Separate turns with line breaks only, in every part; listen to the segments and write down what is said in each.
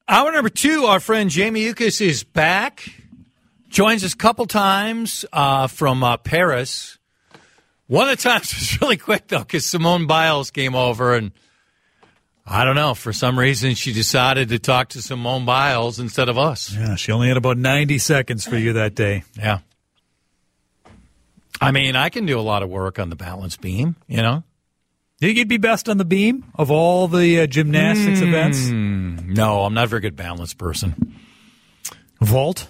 Hour number 2, our friend Jamie Yuccas is back. Joins us a couple times from Paris. One of the times was really quick, though, because Simone Biles came over, and I don't know, for some reason she decided to talk to Simone Biles instead of us.
Yeah, she only had about 90 seconds for you that day.
Yeah. I mean, I can do a lot of work on the balance beam, you know?
Do you think you'd be best on the beam of all the gymnastics events?
No, I'm not a very good balance person.
Vault?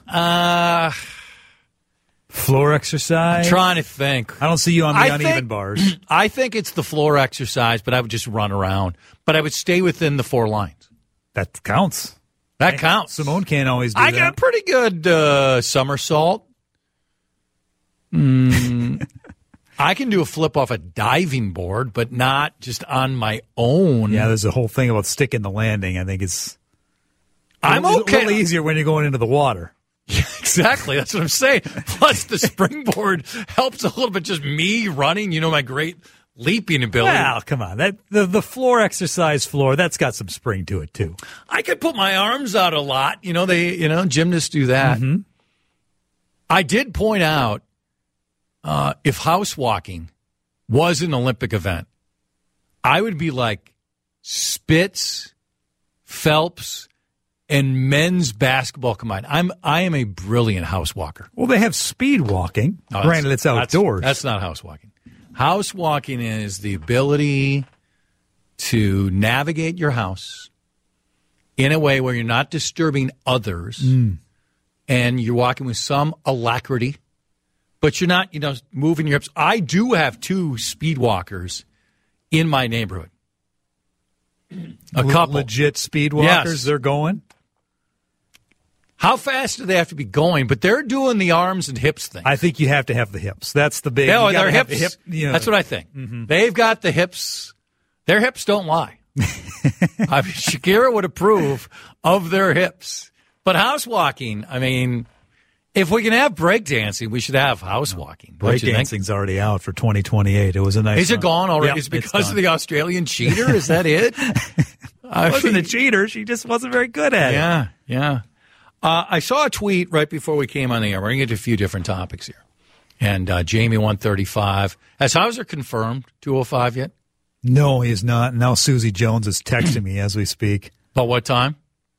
Floor exercise?
I'm trying to think.
I don't see you on the uneven bars.
I think it's the floor exercise, but I would just run around. But I would stay within the 4 lines.
That counts.
That counts.
Simone can't always do
that. I
that.
got a pretty good somersault. I can do a flip off a diving board, but not just on my own.
Yeah, there's a whole thing about sticking the landing. I think it's
I'm
a
okay.
little easier when you're going into the water.
Yeah, exactly. That's what I'm saying. Plus, the springboard helps a little bit. Just me running, you know, my great leaping ability.
Well, come on. The floor exercise floor, that's got some spring to it, too.
I could put my arms out a lot. You know, gymnasts do that.
Mm-hmm.
I did point out, if house walking was an Olympic event, I would be like Spitz, Phelps, and men's basketball combined. I am a brilliant house walker.
Well, they have speed walking.
No,
Granted, it's outdoors.
That's not house walking. House walking is the ability to navigate your house in a way where you're not disturbing others and you're walking with some alacrity, but you're not, moving your hips. I do have 2 speed walkers in my neighborhood. A couple.
Legit speed walkers,
yes.
They're going?
How fast do they have to be going? But they're doing the arms and hips thing.
I think you have to have the hips. That's the big.
Oh, their hips.
That's
what I think. Mm-hmm. They've got the hips. Their hips don't lie. I mean, Shakira would approve of their hips. But house walking, I mean, if we can have breakdancing, we should have house walking.
Breakdancing's already out for 2028. It was a nice.
Is it gone already?
Yep,
Is it because of the Australian cheater? Is that it?
It wasn't a cheater. She just wasn't very good at it.
Yeah. I saw a tweet right before we came on the air. We're going to get to a few different topics here. And Jamie 135. Has Hauser confirmed 205 yet?
No, he is not. Now Susie Jones is texting me as we speak.
About what time?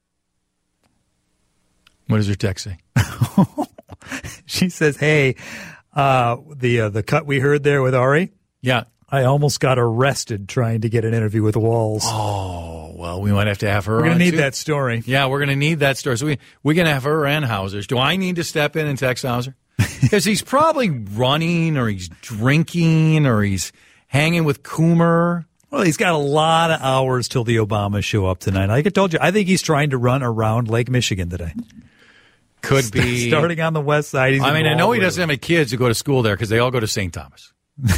What does her text say?
She says, hey, the cut we heard there with Ari?
Yeah.
I almost got arrested trying to get an interview with Walls.
Oh, well, we might have to have her.
We're going to need
too.
that story.
Yeah, we're going to need that story. So we're going to have her and Hauser's. Do I need to step in and text Hauser? Because he's probably running or he's drinking or he's hanging with Coomer.
Well, he's got a lot of hours till the Obamas show up tonight. Like I told you, I think he's trying to run around Lake Michigan today.
Could be.
Starting on the west side.
I know he doesn't have any kids who go to school there because they all go to St. Thomas.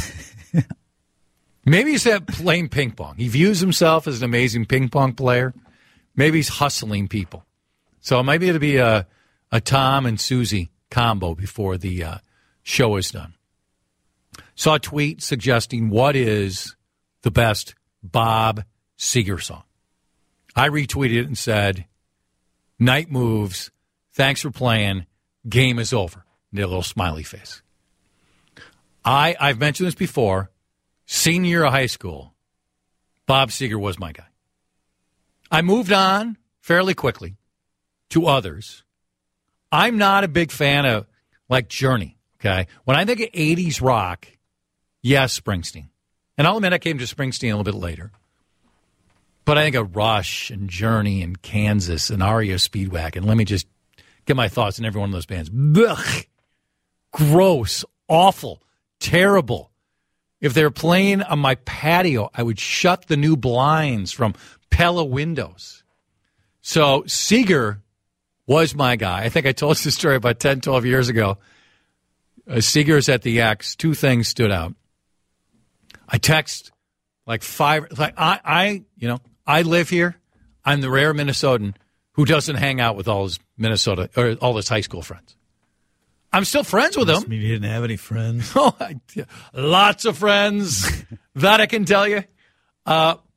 Maybe he's playing ping pong. He views himself as an amazing ping pong player. Maybe he's hustling people. So maybe it'll be a Tom and Susie combo before the show is done. Saw a tweet suggesting what is the best Bob Seger song. I retweeted it and said, Night Moves, thanks for playing, game is over. Did a little smiley face. I've mentioned this before. Senior year of high school, Bob Seger was my guy. I moved on fairly quickly to others. I'm not a big fan of, like, Journey, okay? When I think of 80s rock, yes, Springsteen. And I'll admit I came to Springsteen a little bit later. But I think of Rush and Journey and Kansas and REO Speedwagon. Let me just get my thoughts on every one of those bands. Ugh. Gross, awful, terrible. If they were playing on my patio, I would shut the new blinds from Pella windows. So Seger was my guy. I think I told this story about 10, 12 years ago. Seger's at the X. 2 things stood out. I text like 5. Like I live here. I'm the rare Minnesotan who doesn't hang out with all his Minnesota or all his high school friends. I'm still friends with them.
Maybe you didn't have any friends.
Lots of friends. That I can tell you. But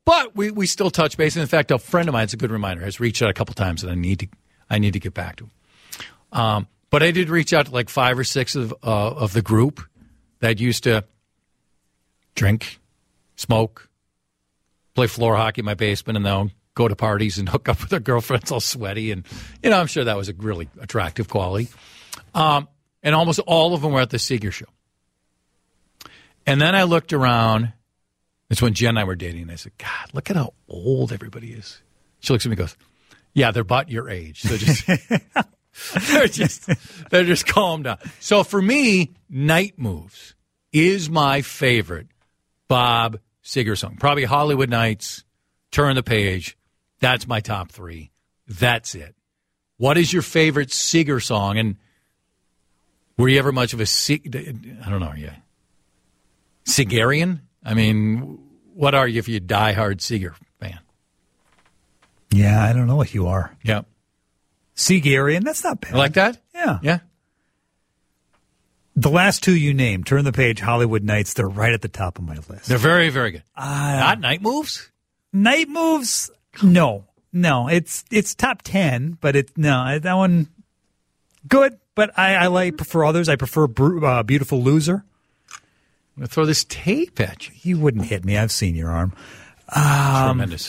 But we still touch base. And in fact, a friend of mine, it's a good reminder, has reached out a couple times, and I need to get back to him. But I did reach out to like 5 or 6 of the group that used to drink, smoke, play floor hockey in my basement, and then go to parties and hook up with their girlfriends all sweaty. And, I'm sure that was a really attractive quality. And almost all of them were at the Seeger show. And then I looked around. It's when Jen and I were dating, and I said, God, look at how old everybody is. She looks at me and goes, yeah, they're about your age. So they're just calm down. So for me, Night Moves is my favorite Bob Seger song. Probably Hollywood Nights, Turn the Page. That's my top 3. That's it. What is your favorite Seger song? And were you ever much of a I don't know, are you Segerian? I mean, what are you if you're a diehard Seger fan?
Yeah, I don't know what you are.
Yeah.
Segerian, that's not bad.
You like that?
Yeah.
Yeah.
The last 2 you named, Turn the Page, Hollywood Nights, they're right at the top of my list.
They're very, very good. Not Night Moves?
Night Moves, no. No, it's top 10, but that one, good, but I prefer others. I prefer Beautiful Loser.
I'm going to throw this tape at you.
You wouldn't hit me. I've seen your arm.
Tremendous.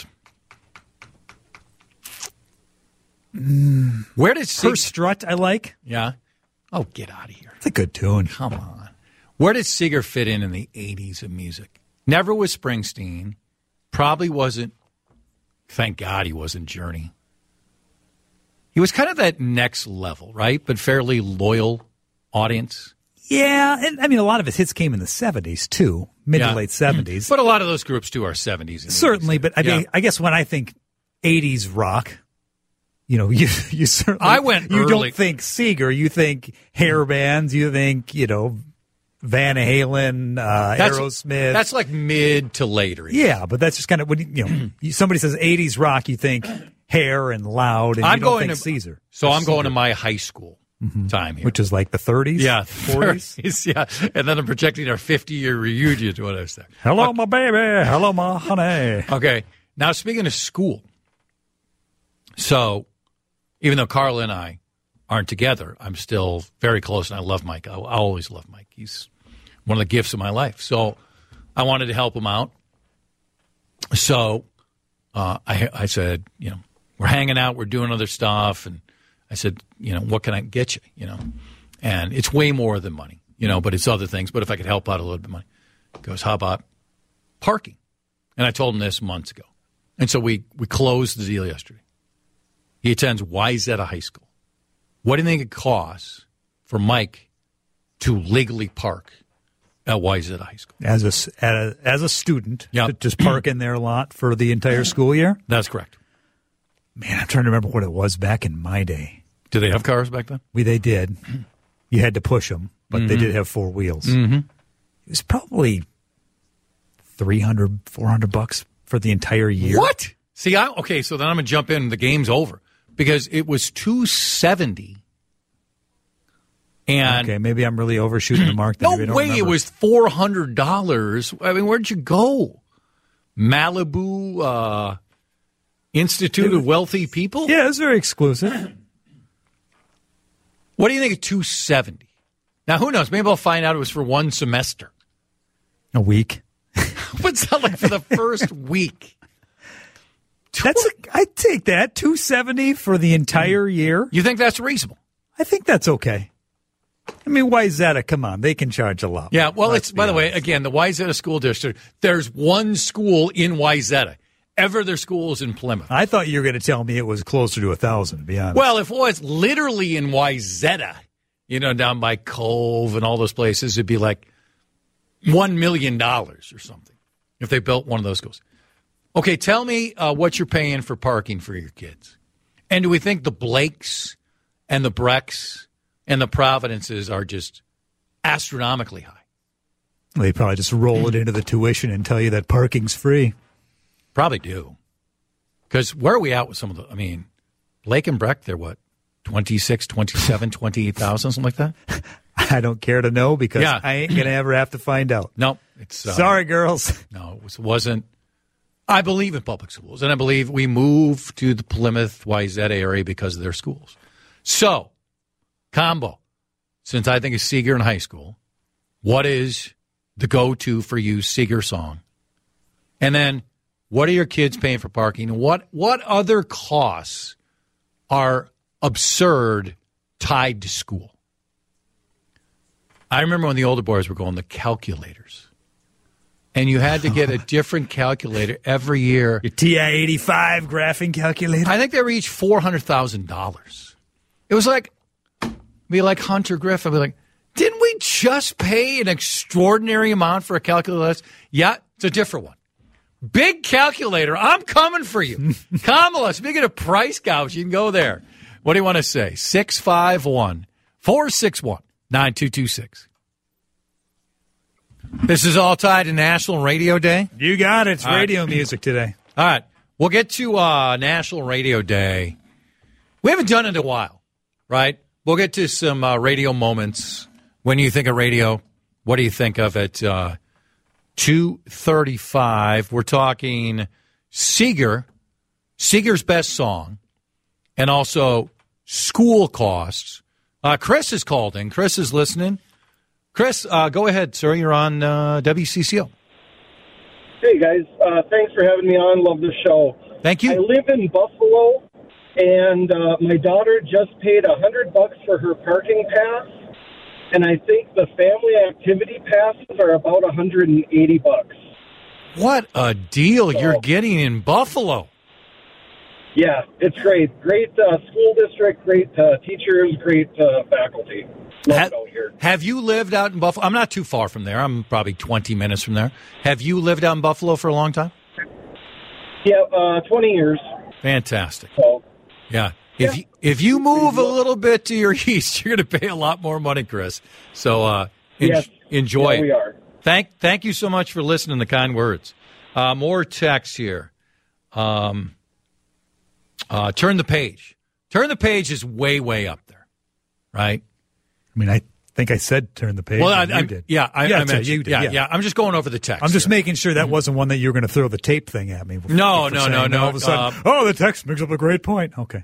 Where did
Her Strut I like?
Yeah. Oh, get out of here.
It's a good tune.
Come on. Where did Seger fit in the 80s of music? Never was Springsteen. Probably wasn't, thank God he wasn't Journey. He was kind of that next level, right? But fairly loyal audience.
Yeah, and I mean, a lot of his hits came in the 70s, too. Mid to late 70s.
But a lot of those groups, too, are 70s. And
certainly,
80s.
But I mean, I guess when I think 80s rock, you certainly...
I went
You
early.
don't think Seeger. You think hair bands. You think, Van Halen, Aerosmith.
That's like mid to later.
Yeah, but that's just kind of, when somebody says 80s rock, you think hair and loud, and you don't think Caesar.
So I'm going to my high school time here.
Which is like the 30s?
Yeah,
40s?
30s, yeah. And then I'm projecting our 50-year reunion to what I was there.
Hello, my baby. Hello, my honey.
Okay. Now, speaking of school, so even though Carla and I aren't together, I'm still very close, and I love Mike. I always love Mike. He's one of the gifts of my life. So I wanted to help him out. So I said, we're hanging out, we're doing other stuff, and I said, what can I get you, And it's way more than money, but it's other things. But if I could help out a little bit of money. He goes, how about parking? And I told him this months ago. And so we closed the deal yesterday. He attends Wayzata High School. What do you think it costs for Mike to legally park at Wayzata High School?
As a student, to just park in their lot for the entire school year?
That's correct.
Man, I'm trying to remember what it was back in my day.
Did they have cars back then?
They did. You had to push them, but they did have 4 wheels.
Mm-hmm.
It was probably $300, $400 for the entire year.
What? See, so then I'm going to jump in. The game's over because it was $270. And
okay, maybe I'm really overshooting the mark.
No way, it was $400. I mean, where'd you go? Malibu Institute of Wealthy People?
Yeah, it was very exclusive.
What do you think of $270? Now, who knows? Maybe I'll find out it was for one semester.
A week.
What's that like for the first week?
I'd take that. $270 for the entire year.
You think that's reasonable?
I think that's okay. I mean, Wayzata, come on. They can charge a lot.
Yeah, well, by the way, again, the Wayzata School District, there's one school in Wayzata. Their school is in Plymouth.
I thought you were going to tell me it was closer to 1,000, to be honest.
Well, if it was literally in Wayzata, down by Cove and all those places, it'd be like $1 million or something if they built one of those schools. Okay, tell me what you're paying for parking for your kids. And do we think the Blakes and the Brecks and the Providences are just astronomically high?
They probably just roll it into the tuition and tell you that parking's free.
Probably do. Because where are we at with some of the, Blake and Breck, they're what, 26, 27, 28,000, something like that?
I don't care to know because I ain't going to ever have to find out.
No. It's
sorry, girls.
No, it wasn't I believe in public schools, and I believe we moved to the Plymouth Wayzata area because of their schools. So, combo, since I think of Seeger in high school, what is the go-to for you Seeger song? And then, what are your kids paying for parking? What other costs are absurd tied to school? I remember when the older boys were going, the calculators. And you had to get a different calculator every year.
Your TI-85 graphing calculator?
I think they reached $400,000. It was like, be like Hunter Griffin. Be like, didn't we just pay an extraordinary amount for a calculator? Yeah, it's a different one. Big calculator. I'm coming for you. Kamala, speaking of price gouge, you can go there. What do you want to say? 651-461-9226. This is all tied to National Radio Day.
You got it. It's radio music today.
All right. We'll get to National Radio Day. We haven't done it in a while, right? We'll get to some radio moments. When you think of radio, what do you think of at 2:35? We're talking Seeger's best song, and also school costs. Chris has called in. Chris is listening. Chris, go ahead, sir. You're on WCCO.
Hey, guys. Thanks for having me on. Love the show.
Thank you.
I live in Buffalo, and my daughter just paid $100 for her parking pass, and I think the family activity passes are about $180.
What a deal you're getting in Buffalo.
Yeah, it's great. Great school district, great teachers, great faculty. Love it out here.
Have you lived out in Buffalo? I'm not too far from there. I'm probably 20 minutes from there. Have you lived out in Buffalo for a long time?
Yeah, 20 years.
Fantastic.
So,
yeah. If you move a little bit to your east, you're going to pay a lot more money, Chris. So
yes.
Enjoy it.
We are.
Thank you so much for listening. The kind words. More text here. Turn the page. Turn the page is way up there, right?
I mean, I think I said turn the page.
Well,
I did.
Yeah, I mentioned,
you did.
Yeah. I'm just going over the text.
I'm just making sure that wasn't one that you were going to throw the tape thing at me.
No.
All of a sudden, the text makes up a great point. Okay.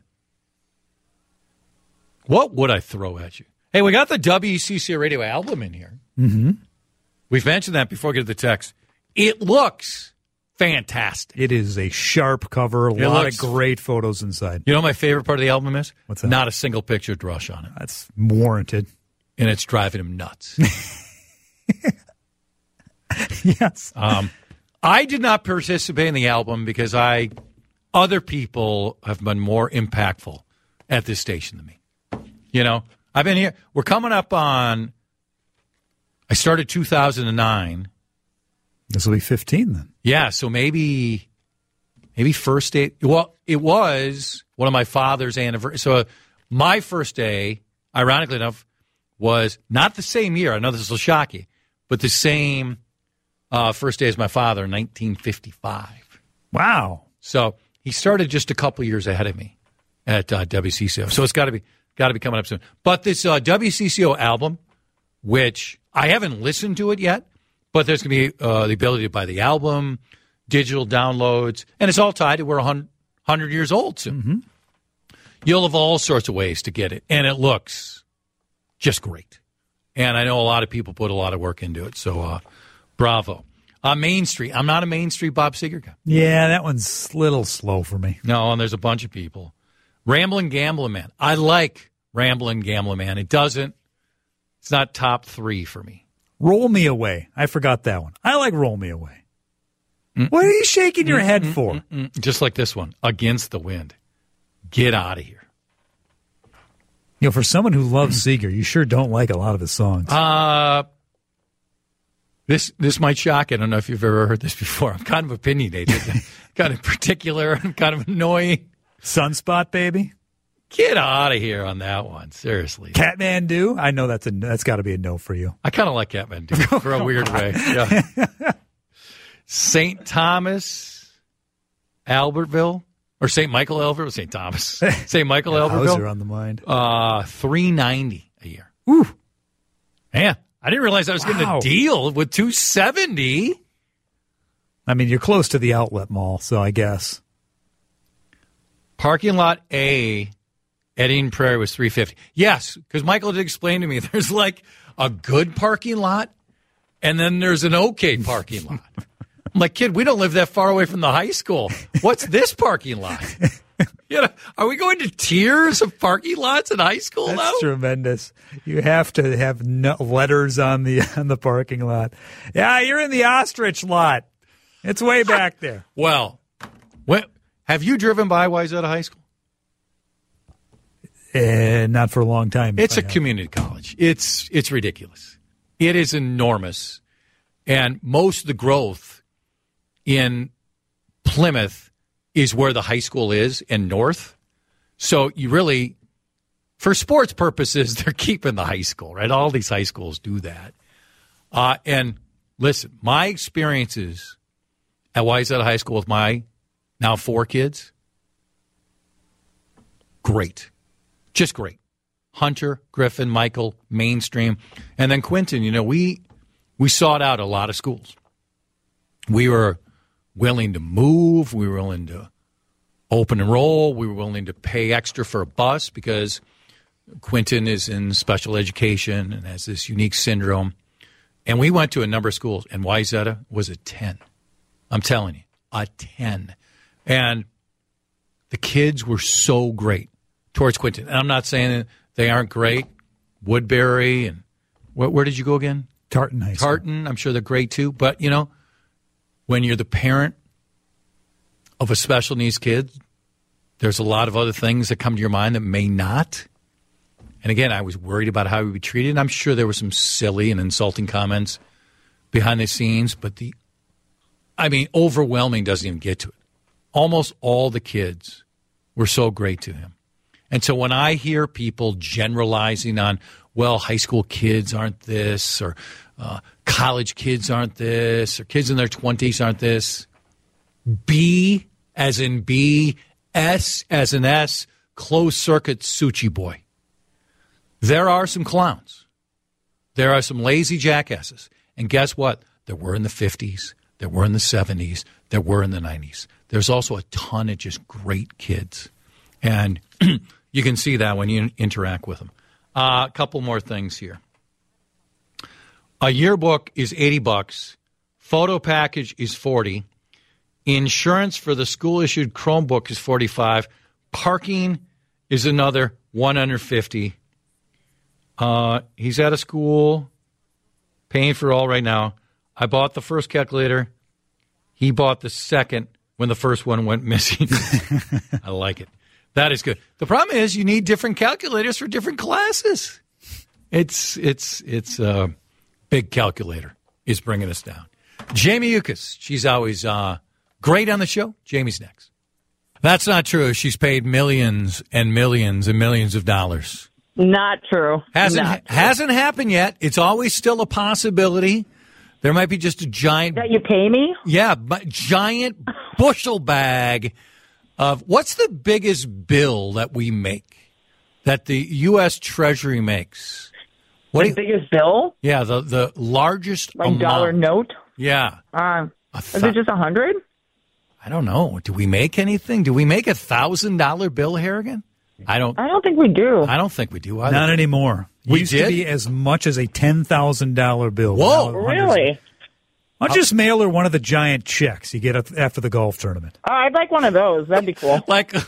What would I throw at you? Hey, we got the WCCO radio album in here.
Mm-hmm.
We've mentioned that before we get to the text. It looks fantastic.
It is a sharp cover, a lot of great photos inside.
You know what my favorite part of the album is?
What's that?
Not a single picture of Drush on it.
That's warranted.
And it's driving him nuts.
Yes.
I did not participate in the album because other people have been more impactful at this station than me. You know, I've been here. We're coming up on, I started 2009.
This will be 15 then.
Yeah, so maybe first day. Well, it was one of my father's anniversary. So my first day, ironically enough, was not the same year. I know this will shock you, but the same first day as my father in 1955.
Wow.
So he started just a couple years ahead of me at WCCO. So it's got to be coming up soon. But this WCCO album, which I haven't listened to it yet, but there's going to be the ability to buy the album, digital downloads, and it's all tied to we're 100 years old soon.
Mm-hmm.
You'll have all sorts of ways to get it, and it looks just great. And I know a lot of people put a lot of work into it, so bravo. Main Street. I'm not a Main Street Bob Seger guy.
Yeah, that one's a little slow for me.
No, and there's a bunch of people. Ramblin' Gamblin' Man. I like Ramblin' Gamblin' Man. It's not top 3 for me.
Roll Me Away. I forgot that one. I like Roll Me Away. What are you shaking your head for?
Just like this one, Against the Wind. Get out of here.
You know, for someone who loves Seeger, you sure don't like a lot of his songs.
This might shock you. I don't know if you've ever heard this before. I'm kind of opinionated, kind of particular, and kind of annoying.
Sunspot Baby?
Get out of here on that one. Seriously.
Catmandu? I know that's got to be a no for you.
I kind of like Catmandu for a weird way. Yeah. St. Thomas, Albertville, or St. Michael, Albertville, St. Thomas, St. Michael, Albertville.
Those are on the mind.
$390 a year.
Ooh,
man, I didn't realize I was getting a deal with $270.
I mean, you're close to the outlet mall, so I guess.
Parking lot A at Eden Prairie was $350. Yes, because Michael did explain to me there's like a good parking lot, and then there's an okay parking lot. I'm like, kid, we don't live that far away from the high school. What's this parking lot? Are we going to tiers of parking lots in high school now?
That's tremendous. You have to have letters on the parking lot. Yeah, you're in the ostrich lot. It's way back there.
Well, have you driven by Wayzata High School?
Not for a long time.
It's a community college. It's ridiculous. It is enormous. And most of the growth in Plymouth is where the high school is in North. So you really, for sports purposes, they're keeping the high school, right? All these high schools do that. And listen, my experiences at Wayzata High School with my now 4 kids, great. Just great. Hunter, Griffin, Michael, mainstream. And then Quentin, we sought out a lot of schools. We were willing to move. We were willing to open enroll. We were willing to pay extra for a bus because Quentin is in special education and has this unique syndrome. And we went to a number of schools, and Wayzata was a 10. I'm telling you, a 10. And the kids were so great towards Quentin. And I'm not saying that they aren't great. Woodbury and where did you go again?
Tartan High School.
Tartan, I'm sure they're great too. But, when you're the parent of a special needs kid, there's a lot of other things that come to your mind that may not. And again, I was worried about how we would be treated. I'm sure there were some silly and insulting comments behind the scenes, but overwhelming doesn't even get to it. Almost all the kids were so great to him. And so when I hear people generalizing on, well, high school kids aren't this, or college kids aren't this, or kids in their 20s aren't this, B as in B, S as in S, closed circuit Suchi boy. There are some clowns. There are some lazy jackasses. And guess what? There were in the 50s. There were in the 70s. There were in the 90s. There's also a ton of just great kids. And you can see that when you interact with them. A couple more things here. A yearbook is $80. Photo package is $40. Insurance for the school-issued Chromebook is $45. Parking is another $150. He's at a school, paying for it all right now. I bought the first calculator. He bought the second when the first one went missing. I like it. That is good. The problem is you need different calculators for different classes. It's big calculator is bringing us down. Jamie Yukas, she's always great on the show. Jamie's next. That's not true. She's paid millions and millions and millions of dollars.
Not true.
Hasn't happened yet. It's always still a possibility. There might be just a giant...
That you pay me?
Yeah, giant bushel bag of... What's the biggest bill that we make, that the U.S. Treasury makes?
The biggest bill?
Yeah, the largest
like
amount.
Dollar note?
Yeah.
Is it just 100?
I don't know. Do we make anything? Do we make $1,000 bill, Harrigan? I don't
think we do.
I don't think we do either.
Not anymore.
We
used
did?
to be as much as a $10,000 bill.
Whoa.
Really?
I'll just mail her one of the giant checks you get after the golf tournament.
I'd like one of those. That'd be cool.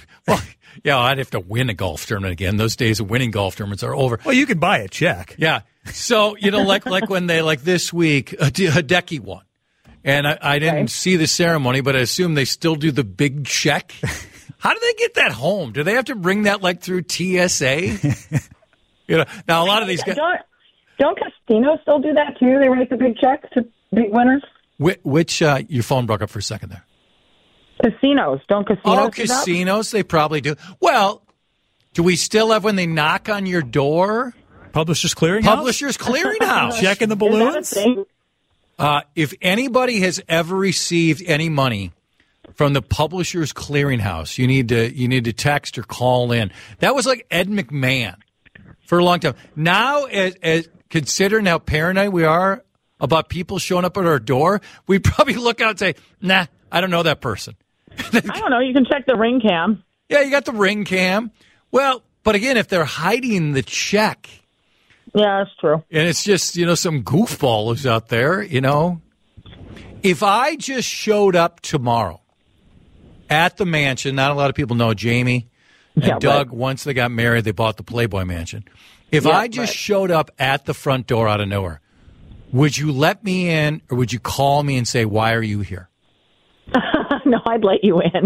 I'd have to win a golf tournament again. Those days of winning golf tournaments are over.
Well, you can buy a check.
Yeah. So, like when they, like this week, Hideki won. And I didn't see the ceremony, but I assume they still do the big check. How do they get that home? Do they have to bring that through TSA? Now a lot of these guys
don't casinos still do that too? They write the big check to big winners.
Which your phone broke up for a second there.
Casinos don't casinos?
Oh, casinos, they probably do. Well, do we still have when they knock on your door?
Publishers Clearinghouse.
Publishers Clearinghouse.
Checking the balloons.
Is that a thing?
If anybody has ever received any money from the Publishers Clearinghouse, you need to text or call in. That was like Ed McMahon for a long time. Now, as considering how paranoid we are about people showing up at our door, we'd probably look out and say, nah, I don't know that person.
I don't know. You can check the ring cam.
Yeah, you got the ring cam. Well, but again, if they're hiding the check.
Yeah, that's true.
And it's just, some goofball who's out there, If I just showed up tomorrow at the mansion, not a lot of people know Jamie and Doug, right. Once they got married, they bought the Playboy Mansion. If I just showed up at the front door out of nowhere, would you let me in or would you call me and say, why are you here?
No, I'd let you in.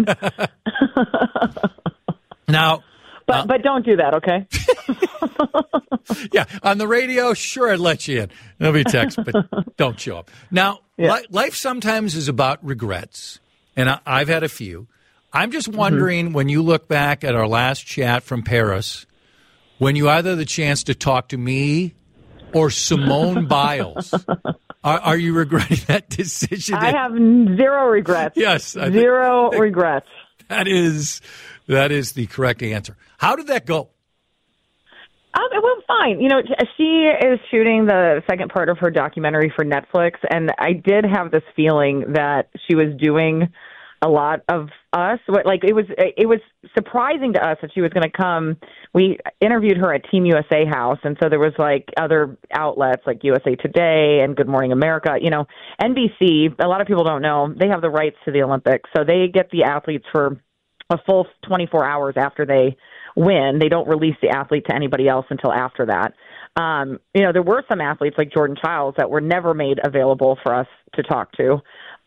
Now,
but don't do that, okay?
Yeah, on the radio, sure, I'd let you in. There'll be text, but don't show up. Now, life sometimes is about regrets, and I've had a few. I'm just wondering, when you look back at our last chat from Paris, when you either had the chance to talk to me or Simone Biles, are you regretting that decision?
I have zero regrets.
Yes.
Zero regrets.
That is the correct answer. How did that go?
It went fine. She is shooting the second part of her documentary for Netflix, and I did have this feeling that she was doing a lot of us. Like, it was surprising to us that she was going to come. We interviewed her at Team USA House, and so there was other outlets like USA Today and Good Morning America. NBC, a lot of people don't know, they have the rights to the Olympics, so they get the athletes for a full 24 hours after they win. They don't release the athlete to anybody else until after that. There were some athletes like Jordan Childs that were never made available for us to talk to.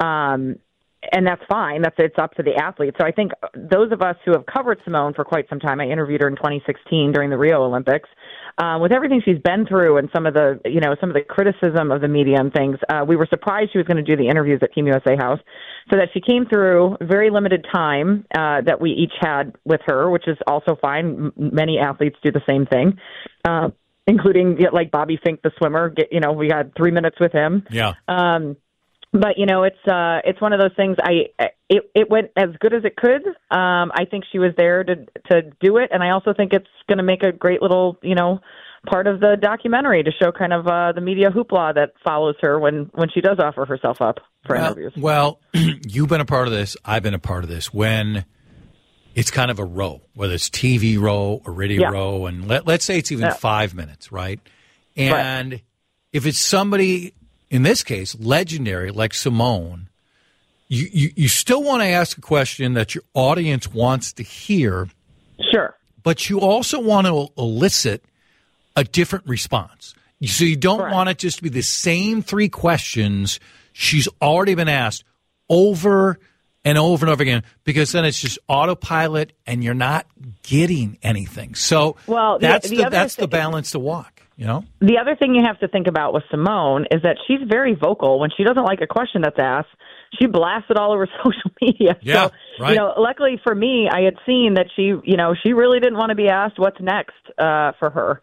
And that's fine. It's up to the athlete. So I think those of us who have covered Simone for quite some time, I interviewed her in 2016 during the Rio Olympics, with everything she's been through and some of the criticism of the media and things, we were surprised she was going to do the interviews at Team USA House, so that she came through very limited time that we each had with her, which is also fine. Many athletes do the same thing, including like Bobby Fink, the swimmer. We had 3 minutes with him.
Yeah.
But it's one of those things. It went as good as it could. I think she was there to do it, and I also think it's going to make a great little part of the documentary to show kind of the media hoopla that follows her when she does offer herself up for interviews.
Well, you've been a part of this. I've been a part of this. When it's kind of a row, whether it's TV row or radio row, and let's say it's even 5 minutes, right? And if it's somebody, in this case, legendary like Simone, you still want to ask a question that your audience wants to hear.
Sure.
But you also want to elicit a different response. So you don't want it just to be the same three questions she's already been asked over and over and over again, because then it's just autopilot and you're not getting anything. So that's the balance to walk.
The other thing you have to think about with Simone is that she's very vocal. When she doesn't like a question that's asked, she blasts it all over social media.
Yeah,
so,
right.
Luckily for me, I had seen that she really didn't want to be asked what's next for her.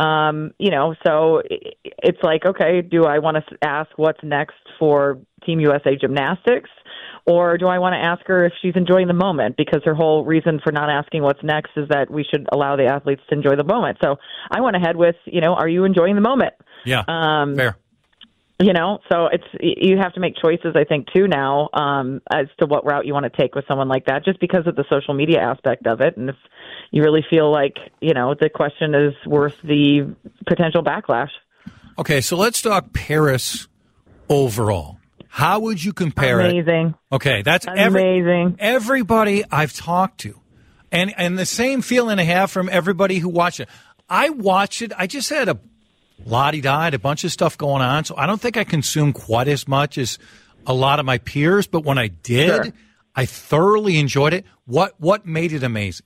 So it's like, okay, do I want to ask what's next for Team USA Gymnastics? Or do I want to ask her if she's enjoying the moment? Because her whole reason for not asking what's next is that we should allow the athletes to enjoy the moment. So I went ahead with, are you enjoying the moment?
Yeah, fair.
So you have to make choices, I think, too, now as to what route you want to take with someone like that, just because of the social media aspect of it. And if you really feel like, the question is worth the potential backlash.
Okay, so let's talk Paris overall. How would you compare it?
Amazing.
Okay, that's
amazing.
Everybody I've talked to, and the same feeling I have from everybody who watched it. I watched it. I just had a la-di-da, a bunch of stuff going on, so I don't think I consumed quite as much as a lot of my peers. But when I did, I thoroughly enjoyed it. What made it amazing?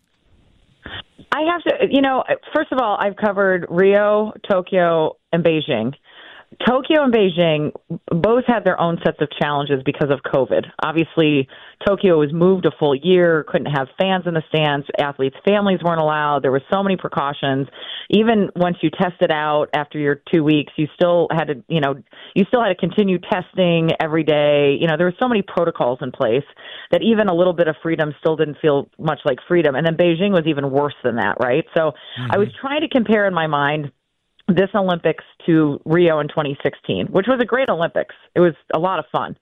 I have to, first of all, I've covered Rio, Tokyo, and Beijing. Tokyo and Beijing both had their own sets of challenges because of COVID. Obviously, Tokyo was moved a full year, couldn't have fans in the stands, athletes' families weren't allowed. There were so many precautions. Even once you tested out after your 2 weeks, you still had to continue testing every day. There were so many protocols in place that even a little bit of freedom still didn't feel much like freedom. And then Beijing was even worse than that, right? So I was trying to compare in my mind this Olympics to Rio in 2016, which was a great Olympics. It was a lot of fun.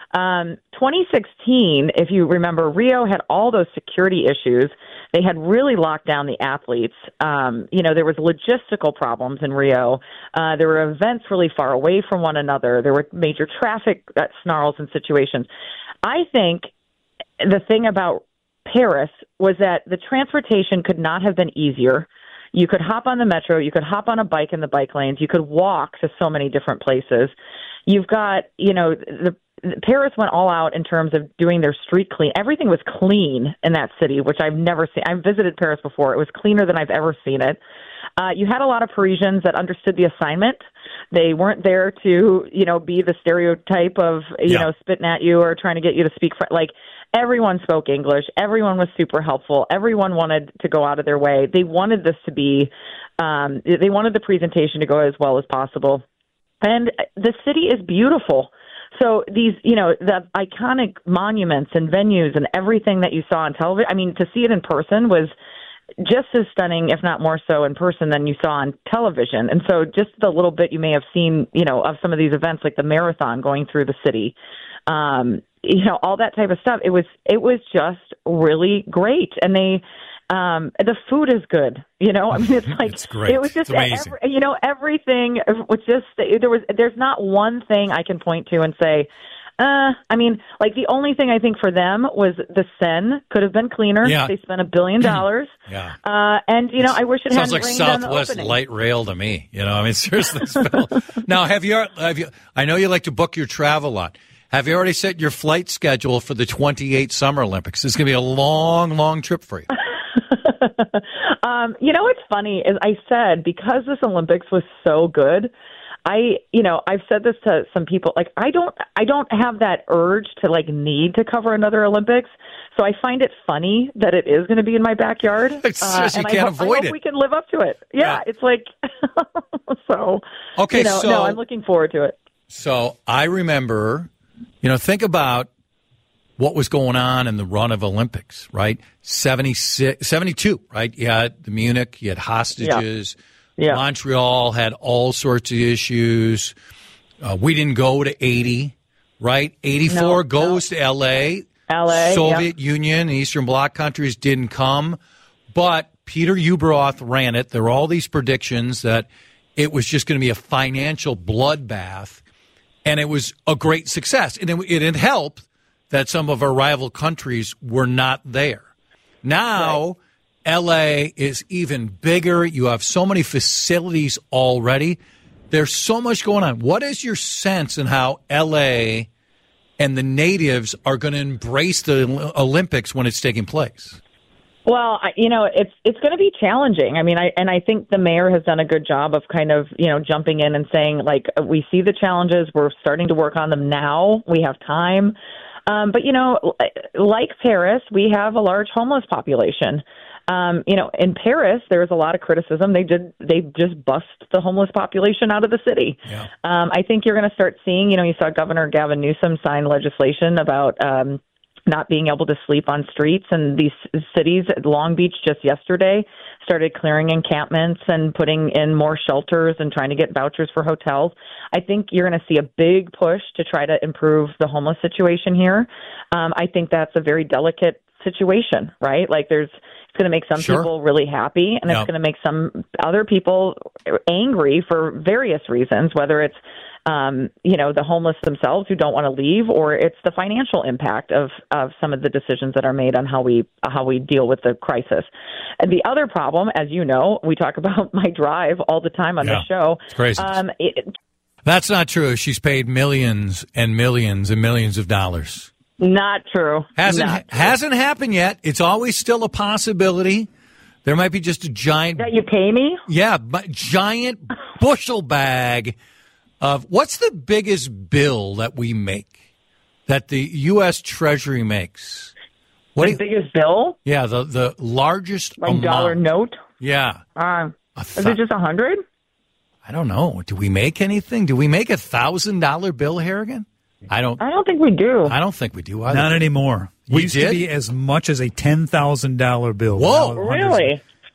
2016, if you remember, Rio had all those security issues. They had really locked down the athletes. There was logistical problems in Rio. There were events really far away from one another. There were major traffic snarls and situations. I think the thing about Paris was that the transportation could not have been easier. You could hop on the metro. You could hop on a bike in the bike lanes. You could walk to so many different places. You've got, Paris went all out in terms of doing their street clean. Everything was clean in that city, which I've never seen. I've visited Paris before. It was cleaner than I've ever seen it. You had a lot of Parisians that understood the assignment. They weren't there to, be the stereotype of, spitting at you or trying to get you to speak. Everyone spoke English. Everyone was super helpful. Everyone wanted to go out of their way. They wanted this to be, they wanted the presentation to go as well as possible. And the city is beautiful. So these, the iconic monuments and venues and everything that you saw on television, I mean, to see it in person was just as stunning, if not more so in person than you saw on television. And so just the little bit you may have seen, of some of these events, like the marathon going through the city, all that type of stuff. It was just really great. And the food is good.
It's great.
It was just,
amazing.
Everything was just, there's not one thing I can point to and say, the only thing I think for them was the Seine could have been cleaner.
Yeah.
They spent $1 billion.
Yeah.
I wish it
sounds
hadn't
like
rained on the
Southwest
opening.
light rail to me. Seriously. Now, have you? I know you like to book your travel a lot. Have you already set your flight schedule for the 28 Summer Olympics? This is going to be a long, long trip for you.
What's funny is I said, because this Olympics was so good, I've said this to some people, I don't have that urge to need to cover another Olympics. So I find it funny that it is going to be in my backyard.
It's just you can't avoid
I hope
it.
we can live up to it. Yeah. It's like, so,
okay.
no, I'm looking forward to it.
So I remember, think about what was going on in the run of Olympics, right? 72, right? You had the Munich, you had hostages.
Yeah.
Montreal had all sorts of issues. We didn't go to 80, right? 84 goes to L.A. Soviet Union, Eastern Bloc countries didn't come. But Peter Ueberroth ran it. There were all these predictions that it was just going to be a financial bloodbath. And it was a great success. And it helped that some of our rival countries were not there. Now, right. L.A. is even bigger. You have so many facilities already. There's so much going on. What is your sense in how L.A. and the natives are going to embrace the Olympics when it's taking place?
Well, it's going to be challenging. I mean, I think the mayor has done a good job of kind of, jumping in and saying, we see the challenges. We're starting to work on them now. We have time. But, like Paris, we have a large homeless population. In Paris, there was a lot of criticism. They just bust the homeless population out of the city. Yeah. I think you're going to start seeing, you saw Governor Gavin Newsom sign legislation about not being able to sleep on streets. And these cities, Long Beach just yesterday, started clearing encampments and putting in more shelters and trying to get vouchers for hotels. I think you're going to see a big push to try to improve the homeless situation here. I think that's a very delicate situation, right? It's going to make some people really happy, and it's going to make some other people angry for various reasons, whether it's the homeless themselves who don't want to leave, or it's the financial impact of some of the decisions that are made on how we deal with the crisis. And the other problem, as you know, we talk about my drive all the time on this show.
It's crazy. That's not true. She's paid millions and millions and millions of dollars.
Not true.
Hasn't happened yet. It's always still a possibility. There might be just a giant...
That you pay me?
Yeah, giant bushel bag of... What's the biggest bill that we make, that the U.S. Treasury makes?
The biggest bill?
Yeah, the largest amount.
Dollar note?
Yeah.
Is it just 100?
I don't know. Do we make anything? Do we make $1,000 bill, Harrigan? I don't
think we do.
I don't think we do either.
Not anymore.
We
used
did?
to be as much as a $10,000 bill.
Whoa,
really?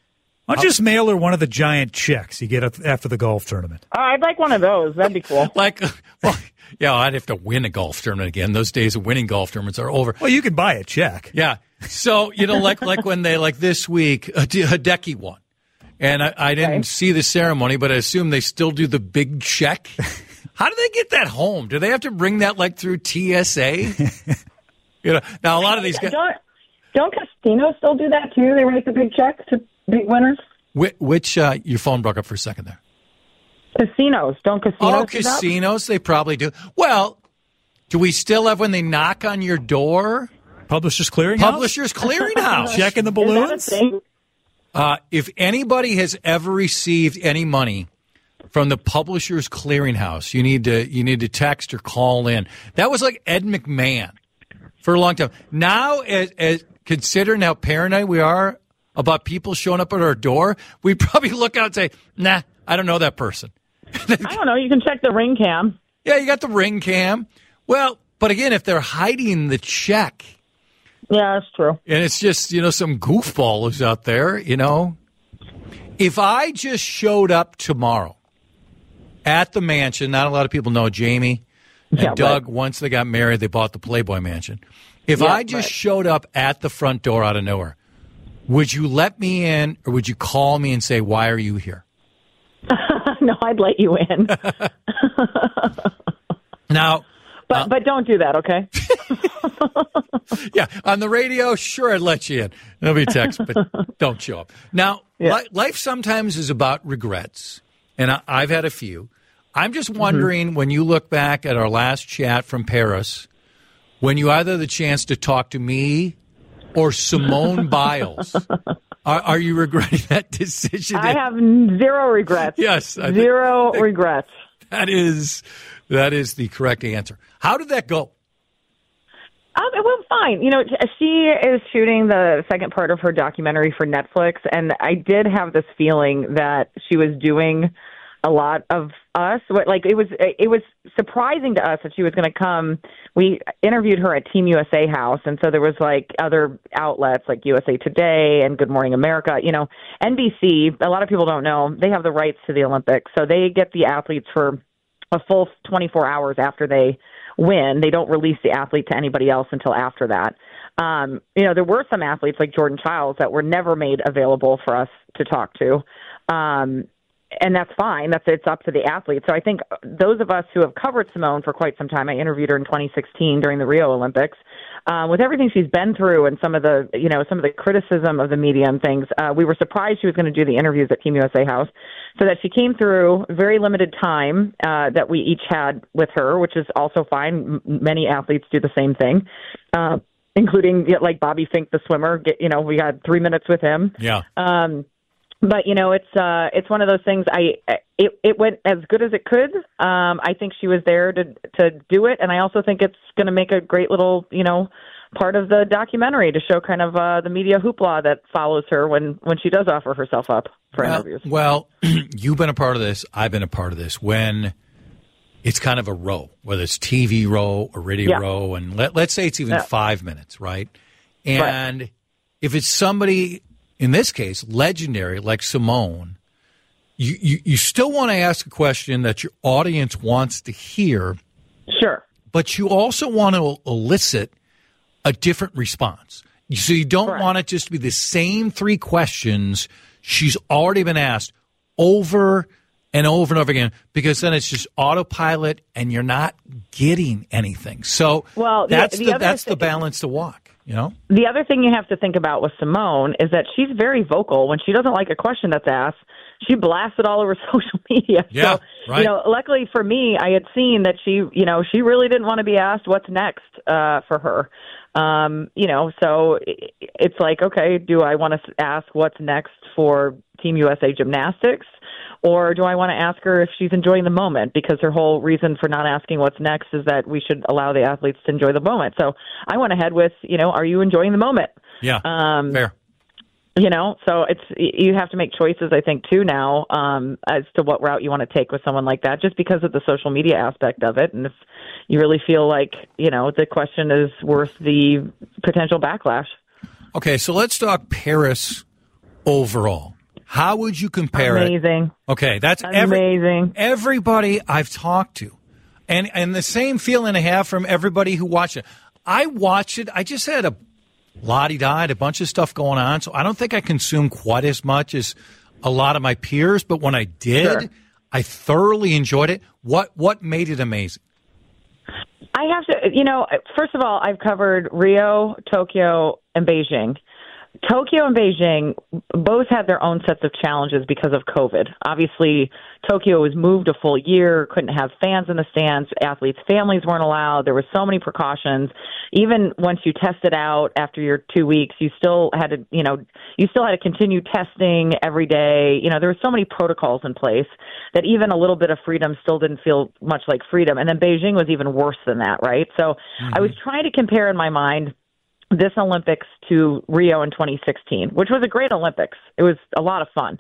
Why don't you just mail her one of the giant checks you get after the golf tournament?
I'd like one of those. That'd be cool.
Yeah, I'd have to win a golf tournament again. Those days of winning golf tournaments are over.
Well, you can buy a check.
Yeah. So, like when they, like this week, Hideki won. And I didn't see the ceremony, but I assume they still do the big check. How do they get that home? Do they have to bring that through TSA? Now a lot of these guys.
Don't casinos still do that too? They write the big check to big winners.
Which your phone broke up for a second there.
Casinos. Don't casinos
Oh, casinos, they probably do. Well, do we still have when they knock on your door?
Publishers Clearinghouse?
Publishers Clearinghouse.
Checking the balloons?
If anybody has ever received any money from the Publishers Clearinghouse, you need to text or call in. That was like Ed McMahon for a long time. Now, as considering how paranoid we are about people showing up at our door, we probably look out and say, nah, I don't know that person.
I don't know. You can check the ring cam.
Yeah, you got the ring cam. Well, but again, if they're hiding the check.
Yeah, that's true.
And it's just, some goofball who's out there, If I just showed up tomorrow at the mansion, not a lot of people know Jamie and Doug, right. Once they got married, they bought the Playboy Mansion. If I just showed up at the front door out of nowhere, would you let me in or would you call me and say, why are you here?
No, I'd let you in.
Now,
but don't do that, okay?
Yeah, on the radio, sure, I'd let you in. There'll be text, but don't show up. Now, life sometimes is about regrets, and I've had a few. I'm just wondering, when you look back at our last chat from Paris, when you either had the chance to talk to me or Simone Biles, are you regretting that decision?
I have zero regrets.
Yes.
Zero regrets.
That is the correct answer. How did that go?
It went fine. She is shooting the second part of her documentary for Netflix, and I did have this feeling that she was doing a lot of us. Like, it was surprising to us that she was going to come. We interviewed her at Team USA House, and so there was other outlets like USA Today and Good Morning America. NBC, a lot of people don't know, they have the rights to the Olympics, so they get the athletes for a full 24 hours after they win. They don't release the athlete to anybody else until after that. There were some athletes like Jordan Childs that were never made available for us to talk to. And that's fine. It's up to the athlete. So I think those of us who have covered Simone for quite some time, I interviewed her in 2016 during the Rio Olympics, with everything she's been through and some of the criticism of the media and things, we were surprised she was going to do the interviews at Team USA House, so that she came through very limited time that we each had with her, which is also fine. Many athletes do the same thing, including like Bobby Fink, the swimmer. We had 3 minutes with him.
Yeah.
But it's one of those things. It went as good as it could. I think she was there to do it, and I also think it's going to make a great little part of the documentary to show kind of the media hoopla that follows her when she does offer herself up for interviews.
Well, you've been a part of this. I've been a part of this. When it's kind of a row, whether it's TV row or radio row, and let's say it's even 5 minutes, right? And if it's somebody, in this case, legendary like Simone, you still want to ask a question that your audience wants to hear.
Sure.
But you also want to elicit a different response. So you don't want it just to be the same three questions she's already been asked over and over and over again, because then it's just autopilot and you're not getting anything. So that's the balance to walk.
The other thing you have to think about with Simone is that she's very vocal. When she doesn't like a question that's asked, she blasts it all over social media.
Yeah,
so, luckily for me, I had seen that she really didn't want to be asked what's next for her. So it's like, okay, do I want to ask what's next for Team USA Gymnastics? Or do I want to ask her if she's enjoying the moment? Because her whole reason for not asking what's next is that we should allow the athletes to enjoy the moment. So I went ahead with, are you enjoying the moment?
Yeah, fair.
So you have to make choices, I think, too, now as to what route you want to take with someone like that, just because of the social media aspect of it. And if you really feel like, the question is worth the potential backlash.
Okay, so let's talk Paris overall. How would you compare it?
Amazing.
Okay, that's
Amazing.
everybody I've talked to. And the same feeling I have from everybody who watched it. I watched it. I just had a la-di-da, a bunch of stuff going on, so I don't think I consumed quite as much as a lot of my peers. But when I did,
Sure.
I thoroughly enjoyed it. What made it amazing?
I have to, first of all, I've covered Rio, Tokyo, and Beijing. Tokyo and Beijing both had their own sets of challenges because of COVID. Obviously, Tokyo was moved a full year, couldn't have fans in the stands, athletes' families weren't allowed. There were so many precautions. Even once you tested out after your 2 weeks, you still had to continue testing every day. There were so many protocols in place that even a little bit of freedom still didn't feel much like freedom. And then Beijing was even worse than that, right? So I was trying to compare in my mind this Olympics to Rio in 2016, which was a great Olympics. It was a lot of fun.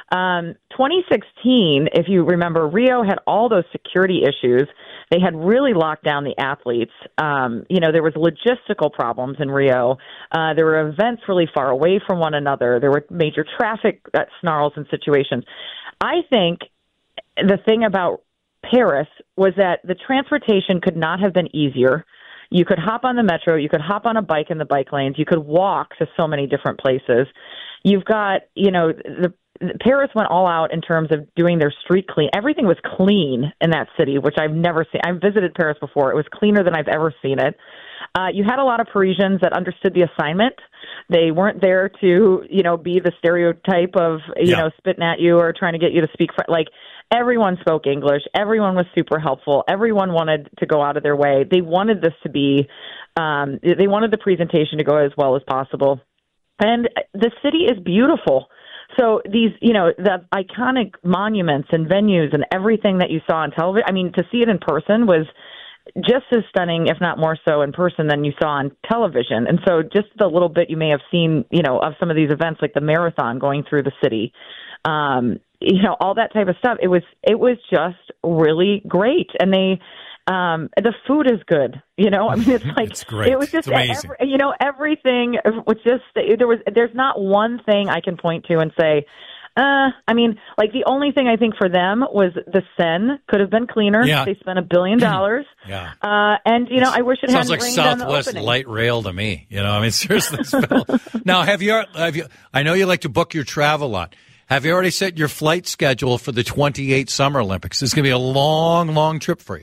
2016, if you remember, Rio had all those security issues. They had really locked down the athletes. There was logistical problems in Rio. There were events really far away from one another. There were major traffic snarls and situations. I think the thing about Paris was that the transportation could not have been easier. You could hop on the metro. You could hop on a bike in the bike lanes. You could walk to so many different places. You've got, Paris went all out in terms of doing their street clean. Everything was clean in that city, which I've never seen. I've visited Paris before. It was cleaner than I've ever seen it. You had a lot of Parisians that understood the assignment. They weren't there to, be the stereotype of, spitting at you or trying to get you to speak. Everyone spoke English. Everyone was super helpful. Everyone wanted to go out of their way. They wanted this to be, they wanted the presentation to go as well as possible. And the city is beautiful. So these, the iconic monuments and venues and everything that you saw on television, to see it in person was just as stunning, if not more so in person than you saw on television. And so just the little bit you may have seen, of some of these events, like the marathon going through the city, all that type of stuff. It was just really great. And the food is good. It's like,
it's great.
It was just,
it's amazing.
Everything was just, there's not one thing I can point to and say, the only thing I think for them was the Seine could have been cleaner.
Yeah.
They spent $1 billion.
Yeah.
I wish it
sounds
hadn't
like
rained on the
Southwest
opening.
light rail to me. Seriously. Now, have you? I know you like to book your travel a lot. Have you already set your flight schedule for the 28 Summer Olympics? This is going to be a long, long trip for you.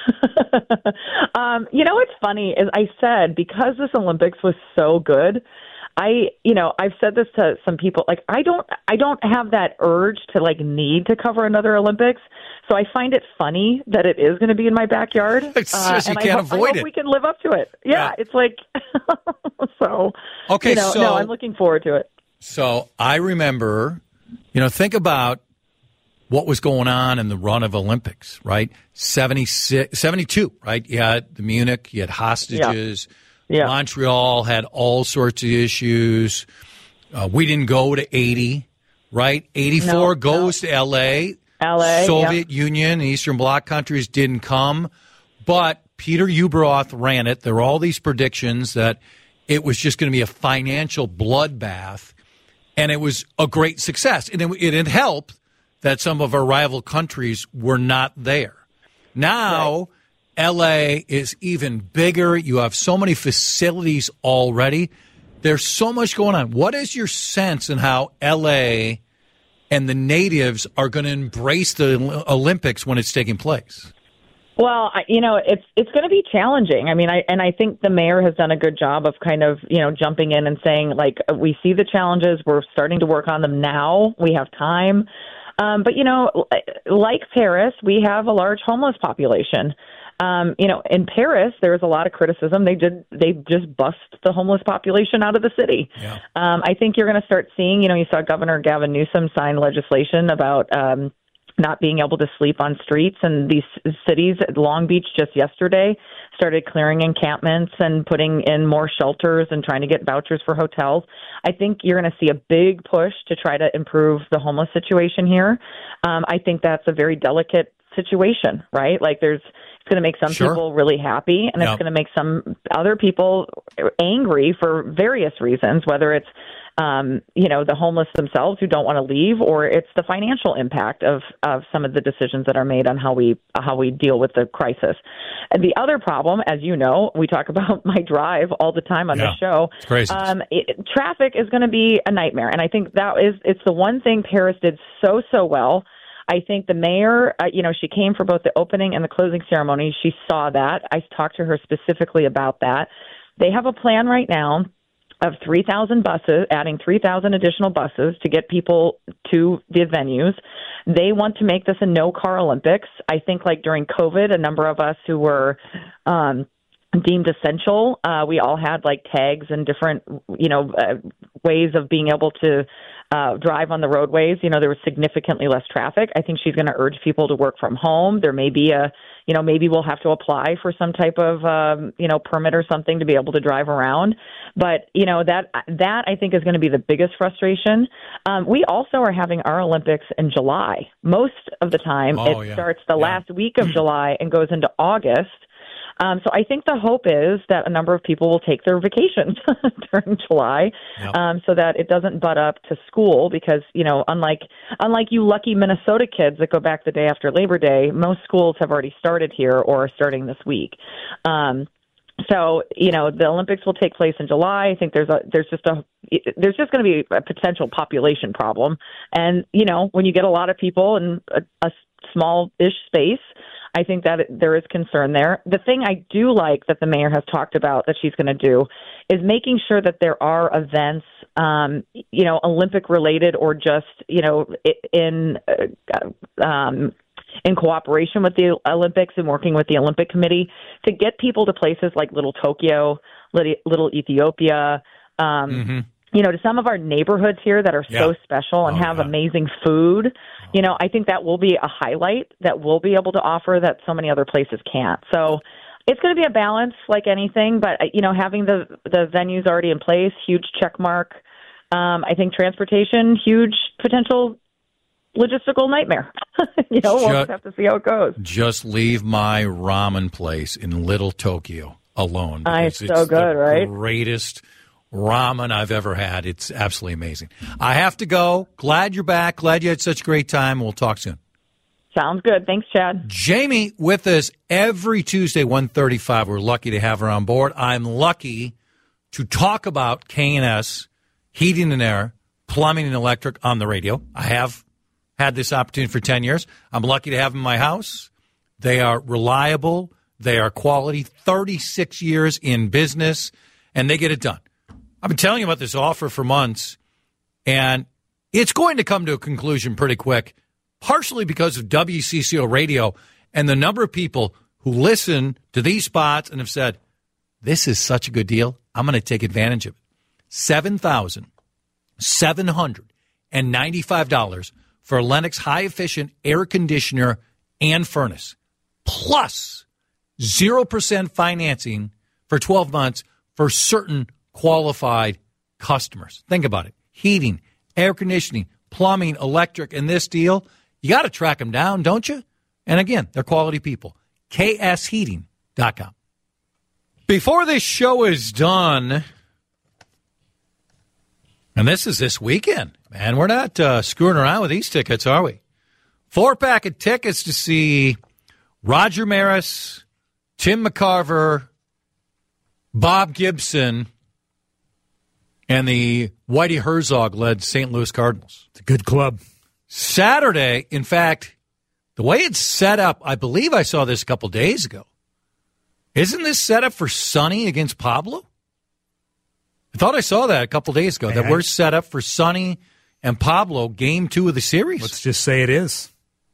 What's funny is I said, because this Olympics was so good, I've said this to some people, I don't have that urge to need to cover another Olympics. So I find it funny that it is going to be in my backyard.
It's just, you can't avoid
I hope
it.
we can live up to it. Yeah. It's like, so,
okay,
no, I'm looking forward to it.
So I remember, think about what was going on in the run of Olympics, right? 72, right? You had the Munich, you had hostages.
Yeah.
Montreal had all sorts of issues. We didn't go to 80, right? 84 goes to L.A. Soviet Union and Eastern Bloc countries didn't come. But Peter Ueberroth ran it. There were all these predictions that it was just going to be a financial bloodbath. And it was a great success. And it helped that some of our rival countries were not there. Now, right. L.A. is even bigger. You have so many facilities already. There's so much going on. What is your sense in how L.A. and the natives are going to embrace the Olympics when it's taking place?
Well, it's going to be challenging. I think the mayor has done a good job of kind of, jumping in and saying, we see the challenges. We're starting to work on them now. We have time. But like Paris, we have a large homeless population. In Paris, there was a lot of criticism. They just bust the homeless population out of the city. Yeah. I think you're going to start seeing, you saw Governor Gavin Newsom sign legislation about not being able to sleep on streets. And these cities, Long Beach just yesterday, started clearing encampments and putting in more shelters and trying to get vouchers for hotels. I think you're going to see a big push to try to improve the homeless situation here. I think that's a very delicate situation, right? It's going to make some people really happy, and it's going to make some other people angry for various reasons, whether it's the homeless themselves who don't want to leave, or it's the financial impact of some of the decisions that are made on how we deal with the crisis. And the other problem, as you know, we talk about my drive all the time on this show.
It's crazy.
Traffic is going to be a nightmare, and I think it's the one thing Paris did so well. I think the mayor, she came for both the opening and the closing ceremony. She saw that. I talked to her specifically about that. They have a plan right now of 3,000 buses, adding 3,000 additional buses to get people to the venues. They want to make this a no-car Olympics. I think like during COVID, a number of us who were deemed essential, we all had like tags and different, ways of being able to drive on the roadways. There was significantly less traffic. I think she's going to urge people to work from home. There may be maybe we'll have to apply for some type of, permit or something to be able to drive around. But, that I think is going to be the biggest frustration. We also are having our Olympics in July. Most of the time starts the last week of July and goes into August. So I think the hope is that a number of people will take their vacations during July, so that it doesn't butt up to school because, unlike you lucky Minnesota kids that go back the day after Labor Day, most schools have already started here or are starting this week. So, the Olympics will take place in July. I think there's just going to be a potential population problem. And, when you get a lot of people in a small-ish space, I think that there is concern there. The thing I do like that the mayor has talked about that she's going to do is making sure that there are events, Olympic related or just, in cooperation with the Olympics and working with the Olympic Committee to get people to places like Little Tokyo, Little Ethiopia, to some of our neighborhoods here that are so special and have amazing food. I think that will be a highlight that we'll be able to offer that so many other places can't. So it's going to be a balance like anything, but, having the venues already in place, huge check mark. I think transportation, huge potential logistical nightmare. We'll just have to see how it goes.
Just leave my ramen place in Little Tokyo alone.
It's so good, right?
Greatest ramen I've ever had. It's absolutely amazing. I have to go. Glad you're back. Glad you had such a great time. We'll talk soon.
Sounds good. Thanks, Chad.
Jamie with us every Tuesday, 1:35. We're lucky to have her on board. I'm lucky to talk about K&S, heating and air, plumbing and electric on the radio. I have had this opportunity for 10 years. I'm lucky to have them in my house. They are reliable. They are quality. 36 years in business, and they get it done. I've been telling you about this offer for months, and it's going to come to a conclusion pretty quick, partially because of WCCO Radio and the number of people who listen to these spots and have said, this is such a good deal, I'm going to take advantage of it. $7,795 for a Lennox high-efficient air conditioner and furnace, plus 0% financing for 12 months for certain qualified customers. Think about it. Heating, air conditioning, plumbing, electric, and this deal, you got to track them down, don't you? And again, they're quality people. KSHeating.com. Before this show is done, and this is this weekend, man, we're not screwing around with these tickets, are we? 4-pack of tickets to see Roger Maris, Tim McCarver, Bob Gibson, and the Whitey Herzog-led St. Louis Cardinals.
It's a good club.
Saturday, in fact, the way it's set up, I believe I saw this a couple days ago. Isn't this set up for Sonny against Pablo? I thought I saw that a couple days ago, that we're set up for Sonny and Pablo, game 2 of the series.
Let's just say it is.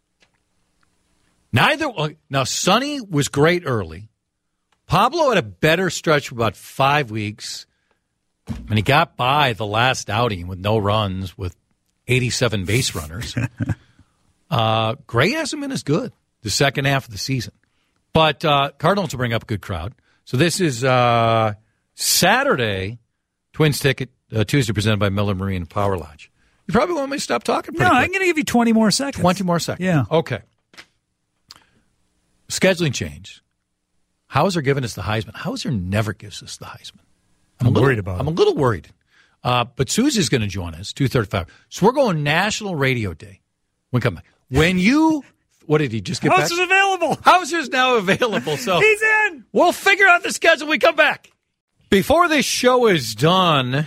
Now, Sonny was great early. Pablo had a better stretch for about 5 weeks. And he got by the last outing with no runs, with 87 base runners. Gray hasn't been as good the second half of the season. But Cardinals will bring up a good crowd. So this is Saturday, Twins ticket, Tuesday presented by Miller Marine Power Lodge. You probably want me to stop talking pretty quick.
I'm going to give you 20 more seconds.
20 more seconds.
Yeah.
Okay. Scheduling change. Hauser giving us the Heisman. Hauser never gives us the Heisman. I'm
worried about it.
I'm a little worried. But Susie's going to join us, 2:35. So we're going National Radio Day. When we come back. When you, what did he just get back?
House is available.
Hauser's now available. So
He's in.
we'll figure out the schedule when we come back. Before this show is done,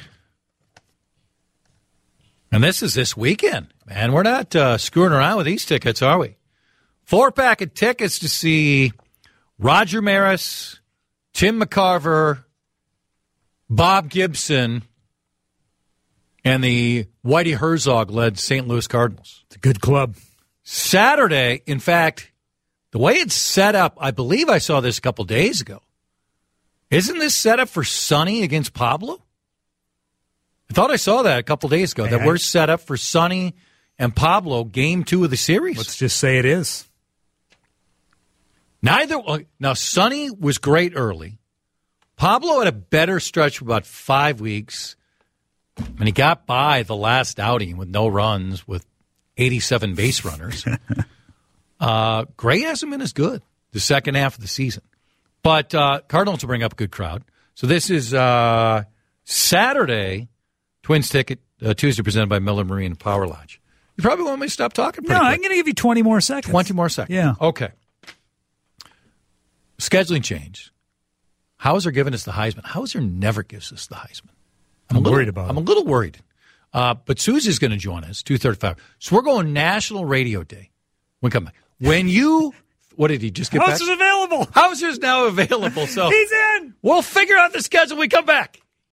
and this is this weekend, man, we're not screwing around with these tickets, are we? 4-pack of tickets to see Roger Maris, Tim McCarver, Bob Gibson, and the Whitey Herzog-led St. Louis Cardinals.
It's a good club.
Saturday, in fact, the way it's set up, I believe I saw this a couple days ago. Isn't this set up for Sonny against Pablo? I thought I saw that a couple days ago, that we're set up for Sonny and Pablo, game 2 of the series.
Let's just say it is.
Now, Sonny was great early. Pablo had a better stretch for about 5 weeks. And he got by the last outing with no runs, with 87 base runners. Gray hasn't been as good the second half of the season. But Cardinals will bring up a good crowd. So this is Saturday, Twins ticket, Tuesday, presented by Miller Marine Power Lodge. You probably want me to stop talking pretty
No,
quick.
I'm going to give you 20 more seconds.
20 more seconds.
Yeah.
Okay. Scheduling change. Hauser giving us the Heisman. Hauser never gives us the Heisman.
I'm worried about it.
I'm a little worried. But Susie's going to join us, 2:35. So we're going National Radio Day. When we come back. When you, what did he just get back?
House is available.
Hauser's now available. So
He's in.
we'll figure out the schedule when we come back.